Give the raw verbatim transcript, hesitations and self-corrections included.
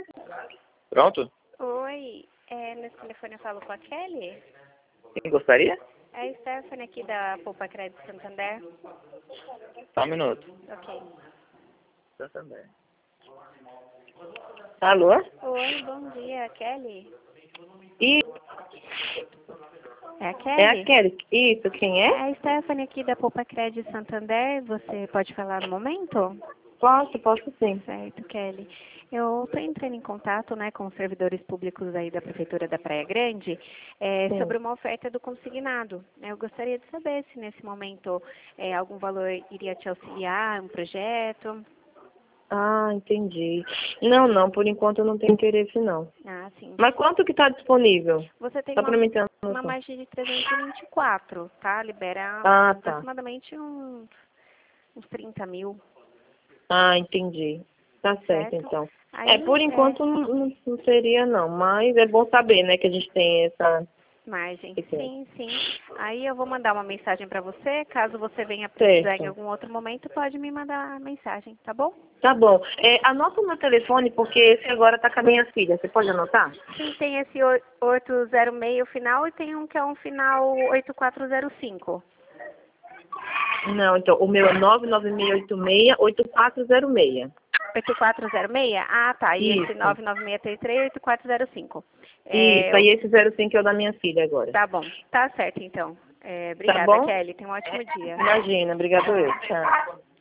Pronto? Oi, é, nesse telefone eu falo com a Kelly? Quem gostaria? É a Stephanie aqui da Poupa Crédito Santander. Só um minuto. Ok. Santander. Alô? Oi, bom dia, Kelly? E É a é Kelly? a Kelly. Isso, quem É é? a Stephanie aqui da Poupa Crédito Santander. Você pode falar no momento? Posso, posso sim. Certo, Kelly. Eu estou entrando em contato, né, com os servidores públicos aí da Prefeitura da Praia Grande é, Sim. sobre uma oferta do consignado. Eu gostaria de saber se nesse momento é, algum valor iria te auxiliar, um projeto. Ah, entendi. Não, não, por enquanto eu não tenho interesse não. Ah, sim. Mas quanto que está disponível? Você tem Só uma, para mim ter uma uma noção. margem de trezentos e vinte e quatro, tá? Libera Ah, tá. aproximadamente uns, uns trinta mil, Ah, entendi. Tá certo, certo? então. É, Aí, por é, enquanto não, não não seria não, mas é bom saber, né, que a gente tem essa... margem, esse- sim, sim. Aí eu vou mandar uma mensagem para você. Caso você venha precisar em Certo. algum outro momento, pode me mandar a mensagem, tá bom? Tá bom. É, anota o meu telefone, porque esse agora tá com a minha filha. Você pode anotar? Sim, tem esse oi- oito zero seis o final e tem um que é um final oito quatro zero cinco. Não, então, o meu é nove nove seis oito seis oito quatro zero seis. oito quatro zero seis? Ah, tá. E esse Isso. nove nove seis três três oito quatro zero cinco. Isso, É, aí esse zero cinco é o da minha filha agora. tá bom. Tá certo, então. É, Tá obrigada, bom? Kelly. Tenha um ótimo dia. Imagina, obrigado eu. Tchau. Tchau.